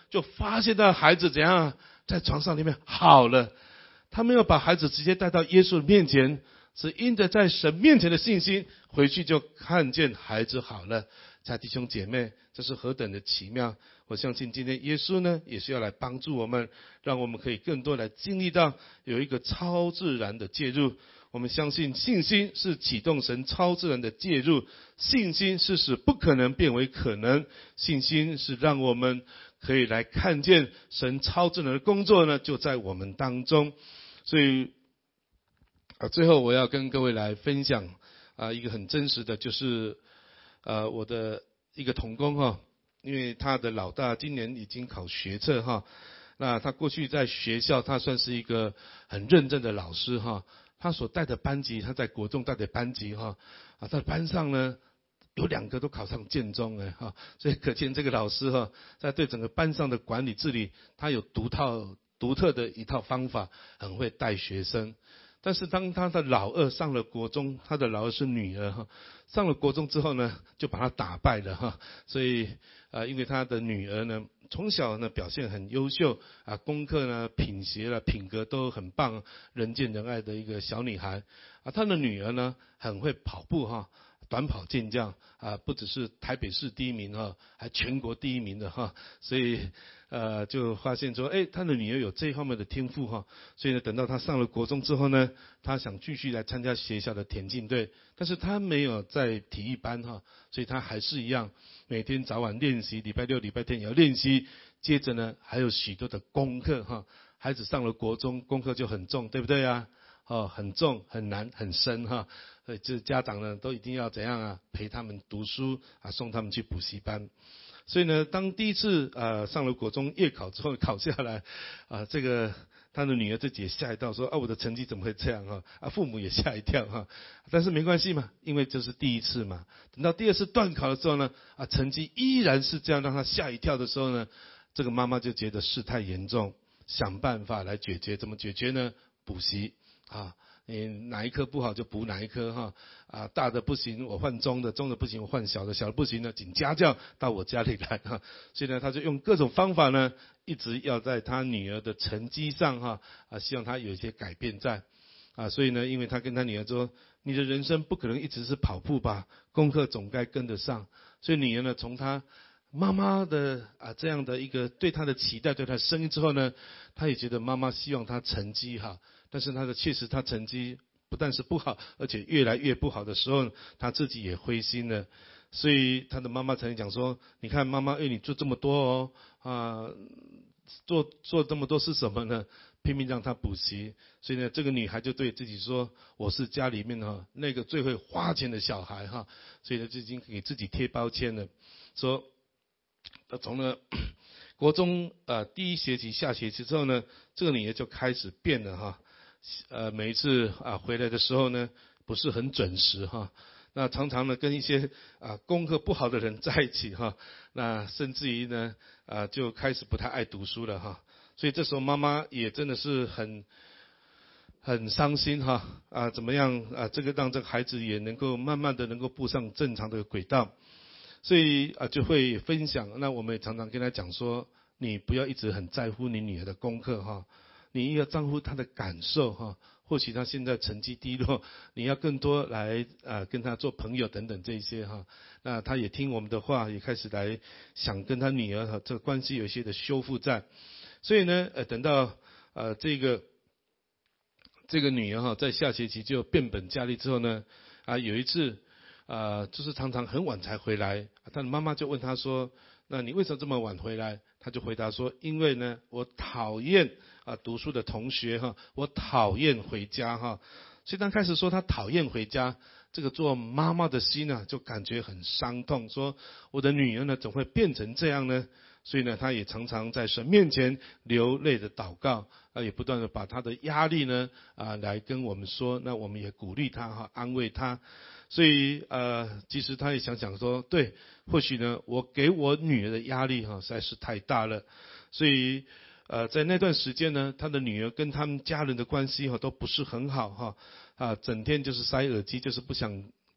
就发现到孩子怎样在床上里面好了。他没有把孩子直接带到耶稣的面前，是因着在神面前的信心，回去就看见孩子好了。亲爱的弟兄姐妹，这是何等的奇妙！我相信今天耶稣呢，也是要来帮助我们，让我们可以更多来经历到有一个超自然的介入。我们相信信心是启动神超自然的介入，信心是使不可能变为可能，信心是让我们可以来看见神超自然的工作呢，就在我们当中。所以啊，最后我要跟各位来分享啊，一个很真实的，就是呃我的一个同工哈，因为他的老大今年已经考学测哈，那他过去在学校他算是一个很认真的老师哈，他所带的班级，他在国中带的班级哈，啊，在班上呢有两个都考上建中哎哈，所以可见这个老师哈，在对整个班上的管理治理，他有独套独特的一套方法，很会带学生。但是当他的老二上了国中，他的老二是女儿哈，上了国中之后呢，就把他打败了哈。所以呃，因为他的女儿呢，从小呢表现很优秀啊，功课呢、品学了、品格都很棒，人见人爱的一个小女孩啊。他的女儿呢，很会跑步哈。短跑健将啊，不只是台北市第一名哈，还全国第一名的哈，所以呃就发现说，哎，他的女儿有这方面的天赋哈，所以呢，等到他上了国中之后呢，他想继续来参加学校的田径队，但是他没有在体育班哈，所以他还是一样每天早晚练习，礼拜六、礼拜天也要练习，接着呢还有许多的功课哈，孩子上了国中，功课就很重，对不对啊？哦，很重、很难、很深哈，所以这家长呢都一定要怎样啊？陪他们读书啊，送他们去补习班。所以呢，当第一次呃上了国中夜考之后考下来，啊，这个他的女儿自己也吓一跳，说啊，我的成绩怎么会这样哈？啊，父母也吓一跳哈。但是没关系嘛，因为这是第一次嘛。等到第二次段考的时候呢，啊，成绩依然是这样，让他吓一跳的时候呢，这个妈妈就觉得事态严重，想办法来解决。怎么解决呢？补习。啊，你哪一科不好就补哪一科哈，啊，大的不行我换中的，中的不行我换小的，小的不行呢请家教到我家里来哈。所以呢，他就用各种方法呢，一直要在他女儿的成绩上哈，啊，希望他有一些改变在，啊，所以呢，因为他跟他女儿说，你的人生不可能一直是跑步吧，功课总该跟得上。所以女儿呢，从他妈妈的啊这样的一个对他的期待，对他的声音之后呢，他也觉得妈妈希望他成绩好。但是他的确实他成绩不但是不好，而且越来越不好的时候，他自己也灰心了。所以他的妈妈曾经讲说，你看妈妈为你做这么多哦，啊，做做这么多是什么呢？拼命让他补习。所以呢，这个女孩就对自己说，我是家里面哈那个最会花钱的小孩哈。所以呢，就已经给自己贴标签了，说从了国中呃第一学期下学期之后呢，这个女儿就开始变了哈。呃，每一次啊回来的时候呢，不是很准时哈。那常常呢跟一些啊功课不好的人在一起哈。那甚至于呢啊就开始不太爱读书了哈。所以这时候妈妈也真的是很很伤心哈。啊怎么样啊这个让这个孩子也能够慢慢的能够步上正常的轨道。所以啊就会分享。那我们也常常跟他讲说，你不要一直很在乎你女儿的功课哈。你要在乎他的感受哈，或许他现在成绩低落，你要更多来啊跟他做朋友等等这些哈。那他也听我们的话，也开始来想跟他女儿哈这个关系有一些的修复在。所以呢，呃等到呃这个这个女儿哈在下学期就变本加厉之后呢，啊有一次啊就是常常很晚才回来，他的妈妈就问他说，那你为什么这么晚回来？他就回答说，因为呢我讨厌啊，读书的同学哈，我讨厌回家哈。所以当开始说他讨厌回家，这个做妈妈的心呢，就感觉很伤痛，说我的女儿呢，怎么会变成这样呢？所以呢，他也常常在神面前流泪的祷告，啊，也不断的把他的压力呢，啊，来跟我们说，那我们也鼓励他哈，安慰他。所以呃，其实他也想想说，对，或许呢，我给我女儿的压力哈，实在是太大了，所以。呃，在那段时间呢，他的女儿跟他们家人的关系哈都不是很好哈，啊，整天就是塞耳机，就是不想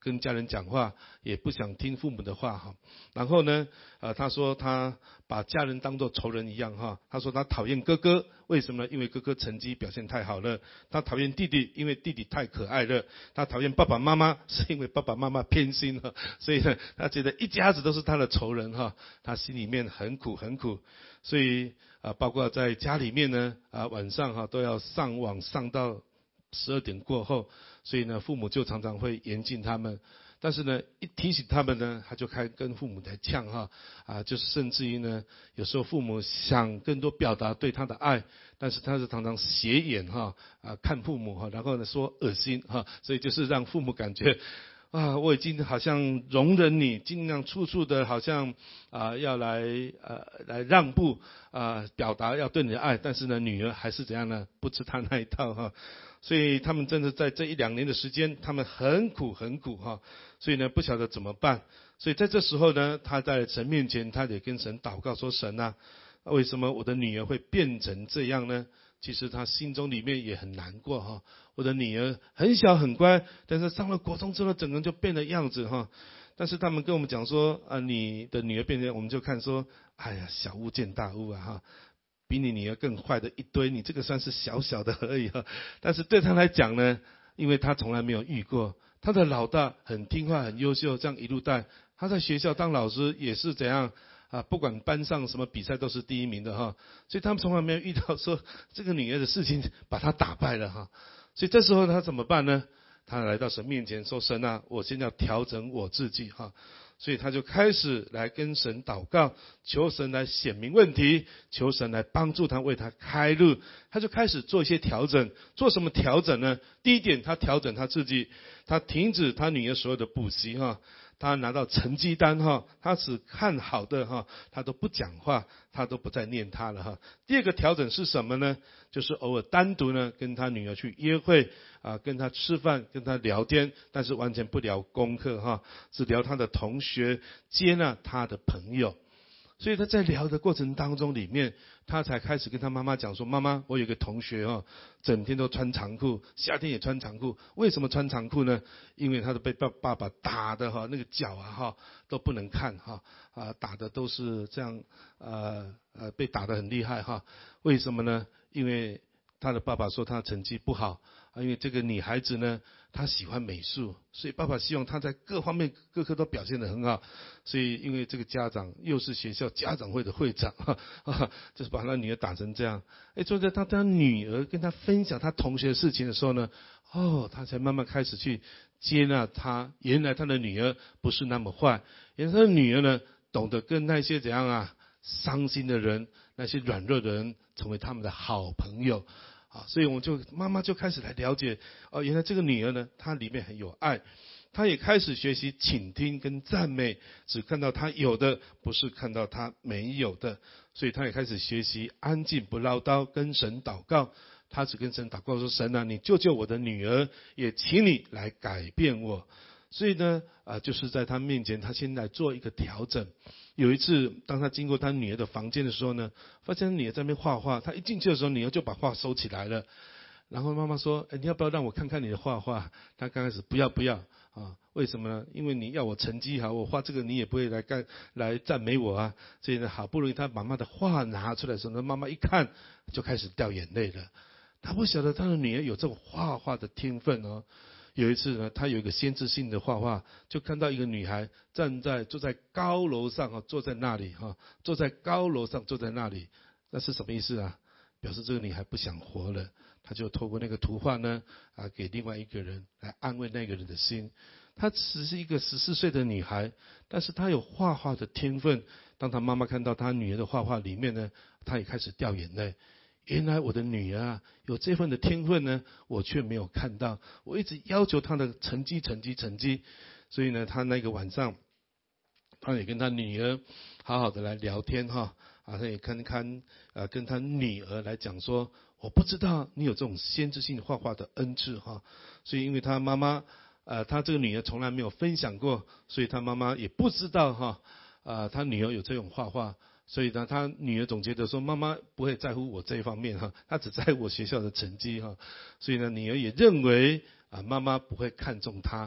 跟家人讲话，也不想听父母的话哈。然后呢，呃，他说他把家人当作仇人一样哈。他说他讨厌哥哥，为什么呢？因为哥哥成绩表现太好了。他讨厌弟弟，因为弟弟太可爱了。他讨厌爸爸妈妈，是因为爸爸妈妈偏心哈。所以呢，他觉得一家子都是他的仇人哈。他心里面很苦很苦，所以啊，包括在家里面呢，啊，晚上哈都要上网上到十二点过后，所以呢，父母就常常会严禁他们。但是呢，一提醒他们呢，他就开跟父母在呛哈，啊，就是甚至于呢，有时候父母想更多表达对他的爱，但是他是常常斜眼哈，啊，看父母哈，然后呢说恶心哈，所以就是让父母感觉。啊，我已经好像容忍你，尽量处处的好像啊要来呃来让步啊，表达要对你的爱，但是呢，女儿还是怎样呢？不吃他那一套哈，所以他们真的在这一两年的时间，他们很苦很苦哈，所以呢不晓得怎么办，所以在这时候呢，他在神面前，他得跟神祷告说：神啊，为什么我的女儿会变成这样呢？其实他心中里面也很难过哈。我的女儿很小很乖，但是上了国中之后，整个人就变了样子哈。但是他们跟我们讲说啊，你的女儿变成，我们就看说，哎呀，小巫见大巫啊哈，比你女儿更坏的一堆，你这个算是小小的而已哈。但是对他来讲呢，因为他从来没有遇过，他的老大很听话很优秀，这样一路带，他在学校当老师也是怎样。啊，不管班上什么比赛都是第一名的哈，所以他们从来没有遇到说这个女儿的事情把他打败了哈，所以这时候他怎么办呢？他来到神面前说：神啊，我现在要调整我自己哈，所以他就开始来跟神祷告，求神来显明问题，求神来帮助他，为他开路。他就开始做一些调整，做什么调整呢？第一点，他调整他自己，他停止他女儿所有的补习哈。他拿到成绩单哈，他只看好的哈，他都不讲话，他都不再念他了哈。第二个调整是什么呢？就是偶尔单独呢跟他女儿去约会啊，跟他吃饭，跟他聊天，但是完全不聊功课哈，只聊他的同学，接纳他的朋友。所以他在聊的过程当中里面，他才开始跟他妈妈讲说：妈妈，我有个同学哦，整天都穿长裤，夏天也穿长裤。为什么穿长裤呢？因为他都被爸爸爸打的哈，那个脚啊哈都不能看哈啊，打的都是这样呃呃被打得很厉害哈。为什么呢？因为他的爸爸说他成绩不好啊，因为这个女孩子呢，她喜欢美术，所以爸爸希望她在各方面各科都表现得很好。所以因为这个家长又是学校家长会的会长哈，啊，就是把他女儿打成这样。哎，就在他他女儿跟他分享他同学的事情的时候呢，哦，他才慢慢开始去接纳他，原来他的女儿不是那么坏，原来他的女儿呢，懂得跟那些怎样啊伤心的人，那些软弱的人成为他们的好朋友。啊，所以我们就妈妈就开始来了解，哦，原来这个女儿呢，她里面很有爱，她也开始学习倾听跟赞美，只看到她有的，不是看到她没有的，所以她也开始学习安静不唠叨，跟神祷告。她只跟神祷告说：神啊，你救救我的女儿，也请你来改变我。所以呢，啊，就是在她面前，她先来做一个调整。有一次，当他经过他女儿的房间的时候呢，发现女儿在那边画画。他一进去的时候，女儿就把画收起来了。然后妈妈说：哎，你要不要让我看看你的画画？他刚开始不要不要啊，为什么呢？因为你要我成绩好，我画这个你也不会来干来赞美我啊。所以呢，好不容易他把妈妈的画拿出来的时候呢，妈妈一看就开始掉眼泪了。他不晓得他的女儿有这种画画的天分哦。有一次呢，他有一个先知性的画画，就看到一个女孩站在坐在高楼上哈，坐在那里哈，坐在高楼上坐在那里，那是什么意思啊？表示这个女孩不想活了。他就透过那个图画呢啊，给另外一个人来安慰那个人的心。她只是一个十四岁的女孩，但是她有画画的天分。当她妈妈看到她女儿的画画里面呢，她也开始掉眼泪。原来我的女儿啊，有这份的天分呢，我却没有看到。我一直要求她的成绩，成绩，成绩。所以呢，他那个晚上，他也跟他女儿好好的来聊天哈，啊，他也看看呃，跟他女儿来讲说，我不知道你有这种先知性画画的恩赐哈。所以因为他妈妈，呃，他这个女儿从来没有分享过，所以他妈妈也不知道哈，啊，他女儿有这种画画。所以呢，他女儿总觉得说，妈妈不会在乎我这一方面哈，她只在乎我学校的成绩哈。所以呢，女儿也认为啊，妈妈不会看重她。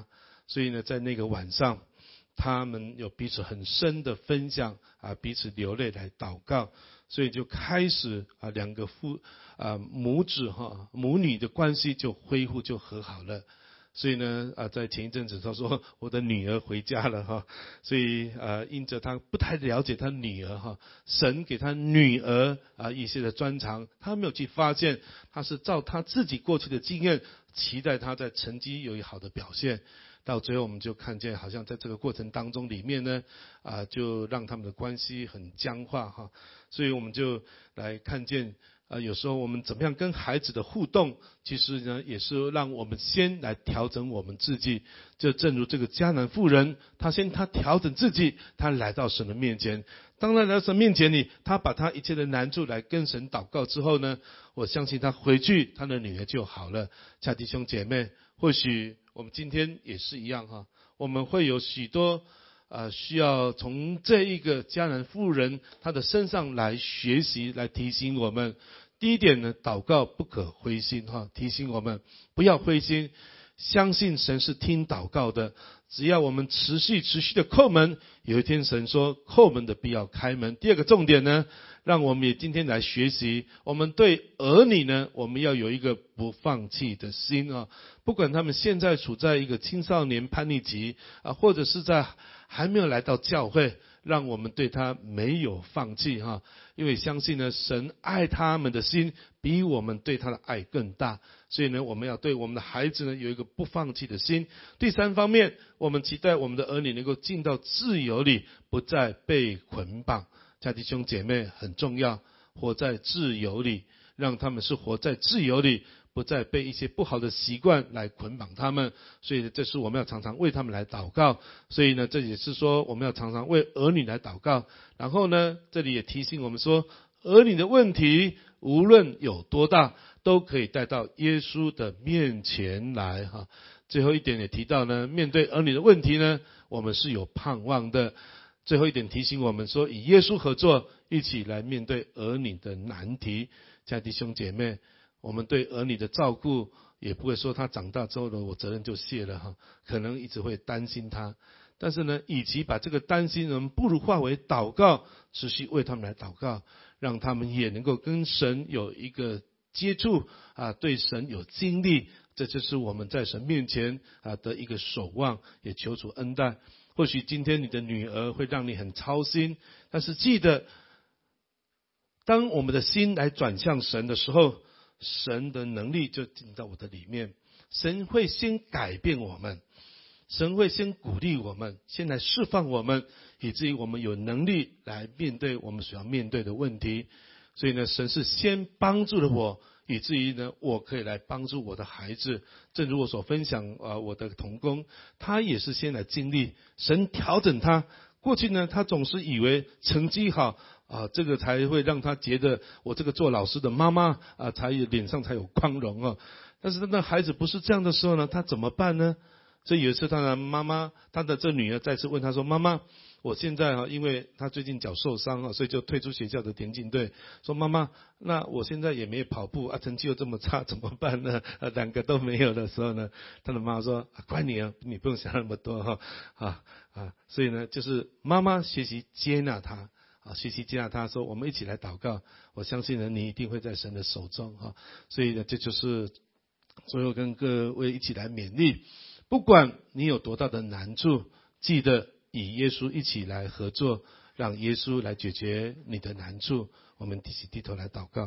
所以呢，在那个晚上，他们有彼此很深的分享啊，彼此流泪来祷告，所以就开始啊，两个父啊母子哈母女的关系就恢复就和好了。所以呢，啊，在前一阵子他说我的女儿回家了哈，所以啊，因着他不太了解他女儿哈，神给他女儿啊一些的专长，他没有去发现，他是照他自己过去的经验，期待他在成绩有一好的表现。到最后我们就看见，好像在这个过程当中里面呢，啊，就让他们的关系很僵化哈。所以我们就来看见，啊，有时候我们怎么样跟孩子的互动，其实呢，也是让我们先来调整我们自己。就正如这个迦南妇人，她先她调整自己，她来到神的面前。当然来到神面前里，她把她一切的难处来跟神祷告之后呢，我相信她回去，她的女儿就好了。亲爱的弟兄姐妹，或许我们今天也是一样哈，我们会有许多呃需要从这一个迦南妇人她的身上来学习，来提醒我们。第一点呢，祷告不可灰心哈，提醒我们不要灰心，相信神是听祷告的。只要我们持续持续的叩门，有一天神说叩门的必要开门。第二个重点呢，让我们也今天来学习，我们对儿女呢，我们要有一个不放弃的心啊。不管他们现在处在一个青少年叛逆期啊，或者是在还没有来到教会，让我们对他没有放弃哈，因为相信呢，神爱他们的心比我们对他的爱更大，所以呢，我们要对我们的孩子呢有一个不放弃的心。第三方面，我们期待我们的儿女能够进到自由里，不再被捆绑。家弟兄姐妹很重要，活在自由里，让他们是活在自由里，不再被一些不好的习惯来捆绑他们。所以这是我们要常常为他们来祷告。所以呢，这也是说我们要常常为儿女来祷告。然后呢，这里也提醒我们说，儿女的问题无论有多大，都可以带到耶稣的面前来哈。最后一点也提到呢，面对儿女的问题呢，我们是有盼望的。最后一点提醒我们说，与耶稣合作，一起来面对儿女的难题。亲爱的弟兄姐妹，我们对儿女的照顾，也不会说他长大之后呢，我责任就卸了哈，可能一直会担心他。但是呢，与其把这个担心，我们不如化为祷告，持续为他们来祷告，让他们也能够跟神有一个接触啊，对神有经历。这就是我们在神面前啊的一个守望，也求主恩待。或许今天你的女儿会让你很操心，但是记得，当我们的心来转向神的时候，神的能力就进到我的里面。神会先改变我们，神会先鼓励我们，先来释放我们，以至于我们有能力来面对我们所要面对的问题。所以呢，神是先帮助了我，以至于呢，我可以来帮助我的孩子。正如我所分享啊，我的同工，他也是先来经历神调整他。过去呢，他总是以为成绩好啊，这个才会让他觉得我这个做老师的妈妈啊，才脸上才有光荣哦。但是那孩子不是这样的时候呢，他怎么办呢？所以有一次他的妈妈，他的这女儿再次问他说：“妈妈，我现在啊，因为他最近脚受伤啊，所以就退出学校的田径队。说妈妈，那我现在也没有跑步啊，成绩又这么差，怎么办呢？啊，两个都没有的时候呢，他的妈妈说：啊，怪你啊，你不用想那么多哈啊啊。所以呢，就是妈妈学习接纳他啊，学习接纳他，说我们一起来祷告。我相信呢，你一定会在神的手中哈。所以呢，这就是最后跟各位一起来勉励，不管你有多大的难处，记得与耶稣一起来合作，让耶稣来解决你的难处。我们一起低头来祷告。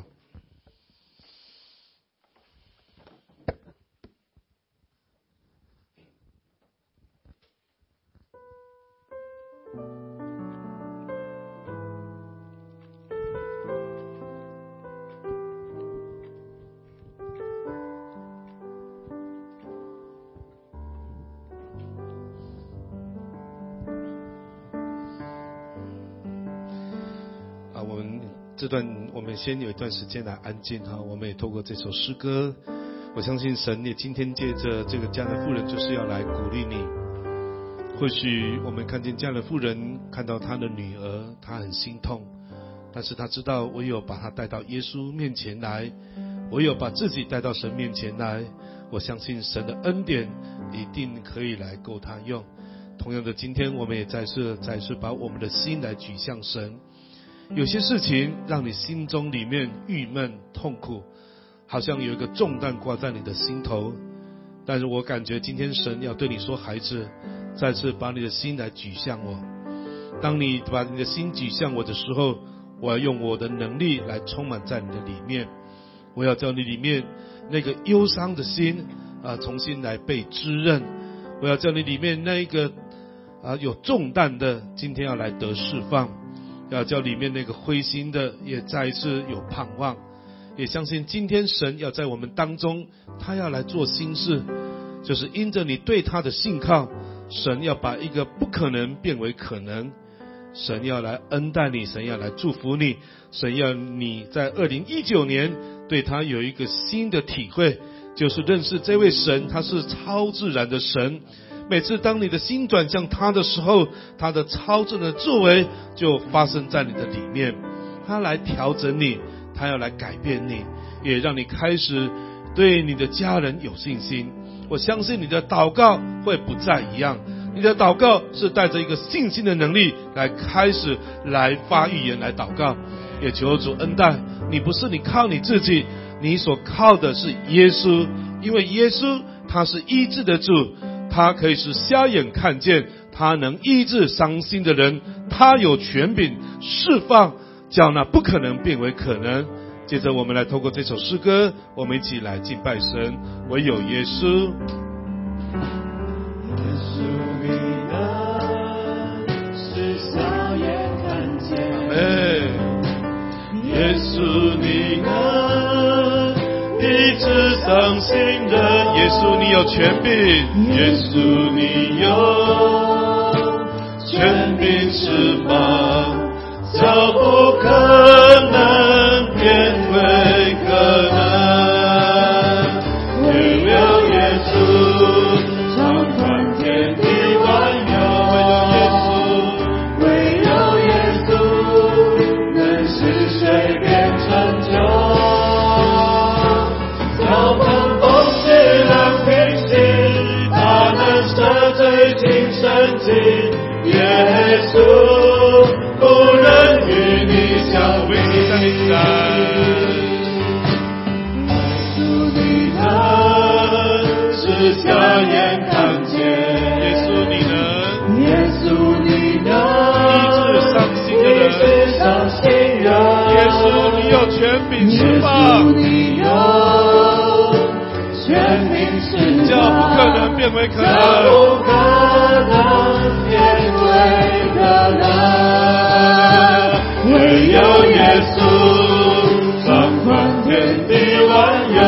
这段我们先有一段时间来安静哈，我们也透过这首诗歌，我相信神也今天借着这个迦南妇人就是要来鼓励你。或许我们看见迦南妇人看到她的女儿，她很心痛，但是她知道唯有把她带到耶稣面前来，唯有把自己带到神面前来， 我相信神的恩典一定可以来够他用。同样的，今天我们也再次再次把我们的心来举向神。有些事情让你心中里面郁闷痛苦，好像有一个重担挂在你的心头，但是我感觉今天神要对你说，孩子，再次把你的心来举向我。当你把你的心举向我的时候，我要用我的能力来充满在你的里面，我要叫你里面那个忧伤的心啊，重新来被滋润。我要叫你里面那一个啊有重担的，今天要来得释放。要叫里面那个灰心的也再一次有盼望，也相信今天神要在我们当中，他要来做新事，就是因着你对他的信靠，神要把一个不可能变为可能，神要来恩待你，神要来祝福你，神要你在二零一九年对他有一个新的体会，就是认识这位神，他是超自然的神。每次当你的心转向他的时候，他的超自然的作为就发生在你的里面，他来调整你，他要来改变你，也让你开始对你的家人有信心。我相信你的祷告会不再一样，你的祷告是带着一个信心的能力来开始来发预言来祷告。也求主恩待你，不是你靠你自己，你所靠的是耶稣，因为耶稣他是医治的主，他可以使瞎眼看见，他能医治伤心的人，他有权柄释放，叫那不可能变为可能。接着我们来透过这首诗歌，我们一起来敬拜神，唯有耶稣。 耶稣你能使瞎眼看见， 阿们。耶稣你能医治伤心人，耶稣你有权柄，耶稣你有权柄释放，叫不可能变为可能。唯有耶稣掌管天地万有，唯有耶稣能使水变成酒，叫风风起浪平息，他能赦罪尽圣经。耶稣无人与你相比，站立起来。耶稣你能使瞎眼看见，耶稣你能，耶稣你能医治伤心的人，医治伤心人，耶稣你有权柄释放，耶稣你有权柄释放，叫不可能变为可能，叫不可能变为可能。唯有耶稣掌管天地万有，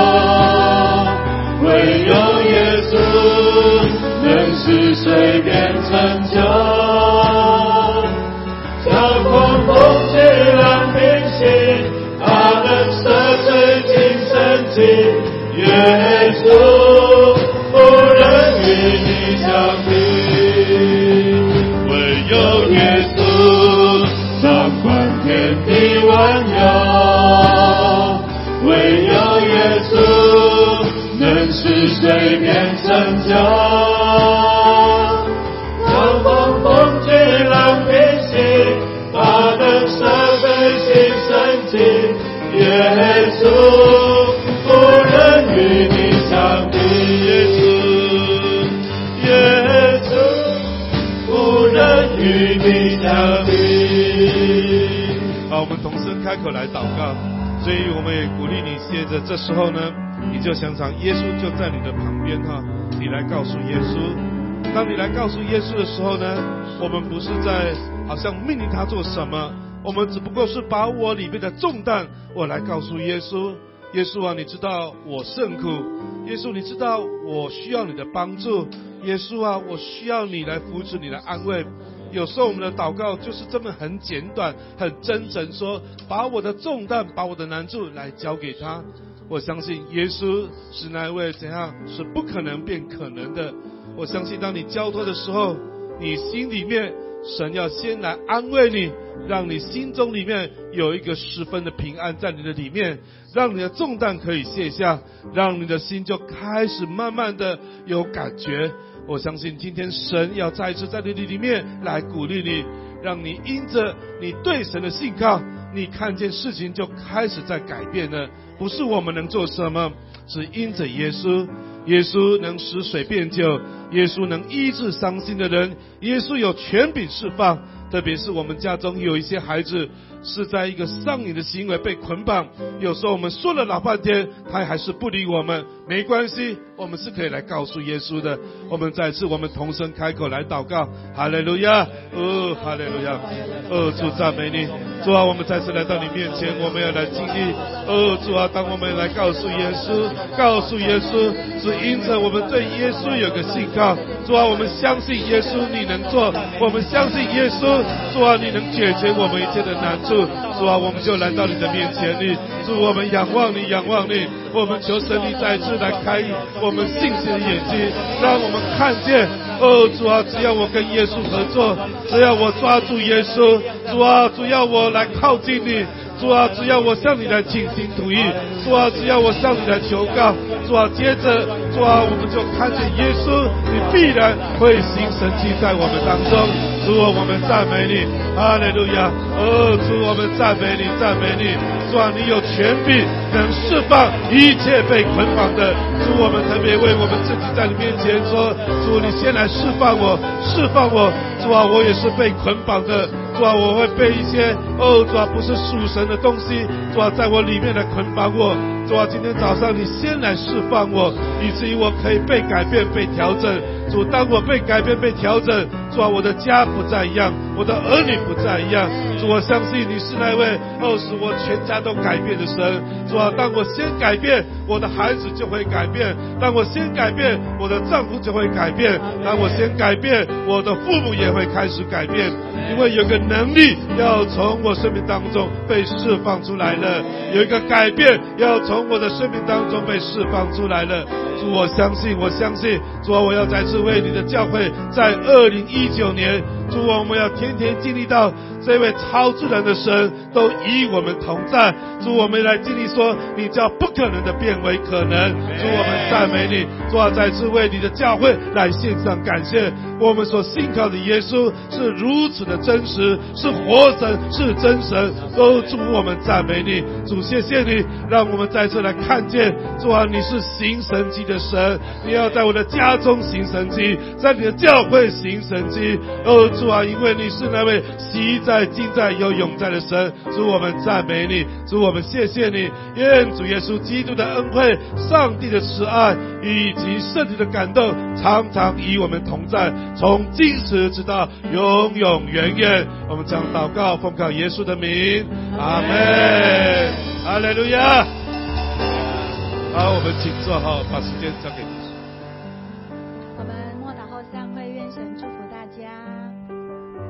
唯有耶稣能使水变成酒，叫狂风起浪平息，他能赦罪尽圣经。耶稣无人与你相比，唯有耶稣掌管天地万有，唯有耶稣能使水变成酒，让风风起浪平息，他能赦罪尽圣经。耶稣无人与你相比，耶稣，耶稣无人与你相比。好，我们同声开口来祷告，所以我们也鼓励你，接着这时候呢，你就想想耶稣就在你的旁边哈，你来告诉耶稣。当你来告诉耶稣的时候呢，我们不是在好像命令他做什么，我们只不过是把我里面的重担我来告诉耶稣。耶稣啊，你知道我甚苦，耶稣你知道我需要你的帮助，耶稣啊，我需要你来扶持，你来安慰。有时候我们的祷告就是这么很简短很真诚，说把我的重担把我的难处来交给他。我相信耶稣是那位怎样是不可能变可能的。我相信当你交托的时候，你心里面神要先来安慰你，让你心中里面有一个十分的平安在你的里面，让你的重担可以卸下，让你的心就开始慢慢的有感觉。我相信今天神要再一次在你的里面来鼓励你，让你因着你对神的信靠，你看见事情就开始在改变了。不是我们能做什么，是因着耶稣。耶稣能使水变酒，耶稣能医治伤心的人，耶稣有权柄释放。特别是我们家中有一些孩子是在一个上瘾的行为被捆绑，有时候我们说了老半天，他还是不理我们。没关系，我们是可以来告诉耶稣的。我们再次我们同声开口来祷告，哈利路亚，哦，哈利路亚，哦，主赞美你。主啊，我们再次来到你面前，我们要来经历，哦，主啊，当我们来告诉耶稣，告诉耶稣，是因着我们对耶稣有个信靠。主啊，我们相信耶稣你能做，我们相信耶稣，主啊，你能解决我们一切的难处。主啊，我们就来到你的面前里，主，我们仰望你，仰望你，我们求神你再次来开我们信心的眼睛，让我们看见，哦，主啊，只要我跟耶稣合作，只要我抓住耶稣，主啊，只要我来靠近你，主啊，只要我向你来倾心吐意，主啊，只要我向你来求告，主啊，接着，主啊，我们就看见耶稣，你必然会行神迹在我们当中。主啊，我们赞美你，哈利路亚！哦，主，我们赞美你，赞美你。主啊，你有权柄能释放一切被捆绑的。主，我们特别为我们自己在你面前说，主，你先来释放我，释放我。主啊，我也是被捆绑的。主啊，我会被一些哦，主啊，不是属神的东西，主啊，在我里面来捆绑我。主啊，今天早上你先来释放我，以至于我可以被改变、被调整。主，当我被改变、被调整，主啊，我的家不再一样，我的儿女不再一样。主，我相信你是那位哦，使我全家都改变的神。主啊，当我先改变，我的孩子就会改变；当我先改变，我的丈夫就会改变；当我先改变，我的父母也会开始改变。因为有个能力要从我生命当中被释放出来了，有一个改变要从我的生命当中被释放出来了。主，我相信，我相信，主啊，我要再次为你的教会，在二零一九年，主啊，我们要天天经历到这位超自然的神都与我们同在。主，我们来经历说，你叫不可能的变为可能。主，我们赞美你。主啊，再次为你的教会来献上感谢。我们所信靠的耶稣是如此的真实，是活神，是真神。都主，我们赞美你。主，谢谢你，让我们再次来看见，主啊，你是行神迹的神，你要在我的家中行神迹，在你的教会行神迹。哦，主啊，因为你是那位昔在、今在、有永在的神。主，我们赞美你。主，我们谢谢你。愿主耶稣基督的恩惠、上帝的慈爱以及圣灵的感动，常常与我们同在，从今时直到永永远远。我们将祷告奉靠耶稣的名，阿们，哈利路亚。好，我们请坐好，把时间交给